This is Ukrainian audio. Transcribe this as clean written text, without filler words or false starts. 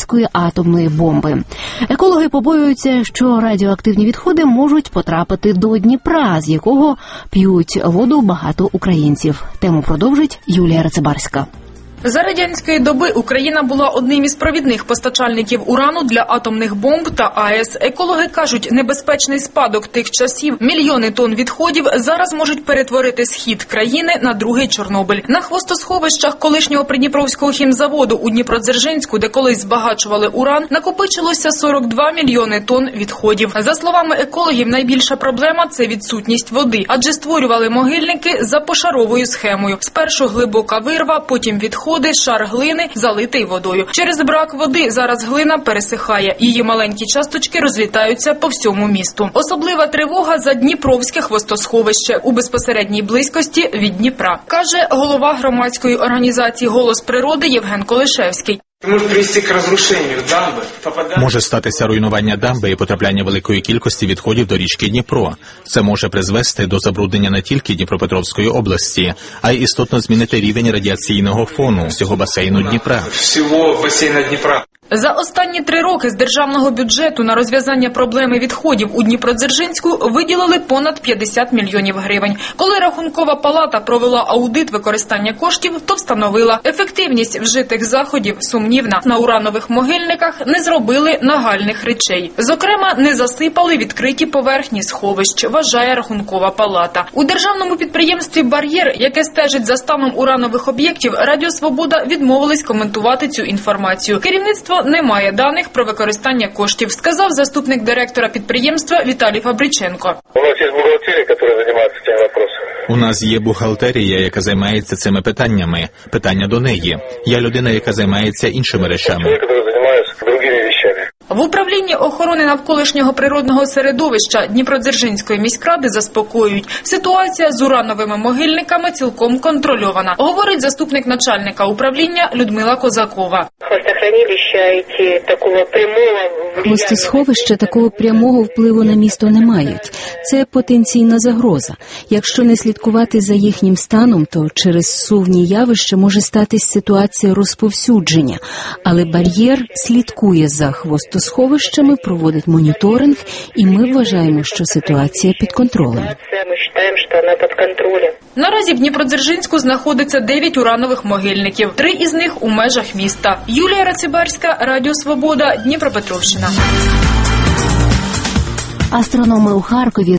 російської атомної бомби. Екологи побоюються, що радіоактивні відходи можуть потрапити до Дніпра, з якого п'ють воду багато українців. Тему продовжить Юлія Рацибарська. За радянської доби Україна була одним із провідних постачальників урану для атомних бомб та АЕС. Екологи кажуть, небезпечний спадок тих часів, мільйони тонн відходів зараз можуть перетворити схід країни на другий Чорнобиль. На хвостосховищах колишнього Придніпровського хімзаводу у Дніпродзержинську, де колись збагачували уран, накопичилося 42 мільйони тонн відходів. За словами екологів, найбільша проблема – це відсутність води, адже створювали могильники за пошаровою схемою. Спершу глибока вирва, потім відходи, шар глини, залитий водою. Через брак води зараз глина пересихає. Її маленькі часточки розлітаються по всьому місту. Особлива тривога за Дніпровське хвостосховище у безпосередній близькості від Дніпра, каже голова громадської організації «Голос природи» Євген Колишевський. Може статися руйнування дамби і потрапляння великої кількості відходів до річки Дніпро. Це може призвести до забруднення не тільки Дніпропетровської області, а й істотно змінити рівень радіаційного фону всього басейну Дніпра. За останні 3 роки з державного бюджету на розв'язання проблеми відходів у Дніпродзержинську виділили понад 50 мільйонів гривень. Коли Рахункова палата провела аудит використання коштів, то встановила, ефективність вжитих заходів сумнівна. На уранових могильниках не зробили нагальних речей. Зокрема, не засипали відкриті поверхні сховищ, вважає Рахункова палата. У державному підприємстві «Бар'єр», яке стежить за станом уранових об'єктів, Радіо Свобода відмовились коментувати цю інформацію. Керівництво не має даних про використання коштів, сказав заступник директора підприємства Віталій Фабриченко. У нас є бухгалтерія, яка займається цим питанням. У нас є бухгалтерія, яка займається цими питаннями. Питання до неї. Я людина, яка займається іншими речами. Чоловік, який займається іншими речами. В управлінні охорони навколишнього природного середовища Дніпродзержинської міськради заспокоюють, ситуація з урановими могильниками цілком контрольована, говорить заступник начальника управління Людмила Козакова. Хвостосховища такого прямого впливу на місто не мають. Це потенційна загроза. Якщо не слідкувати за їхнім станом, то через сувні явища може статись ситуація розповсюдження. Але «Бар'єр» слідкує за хвостосховищами, проводить моніторинг, і ми вважаємо, що ситуація під контролем. Наразі в Дніпродзержинську знаходиться 9 уранових могильників, 3 із них у межах міста. Юлія Рацибарська, Радіо Свобода, Дніпропетровщина. Астрономи у Харкові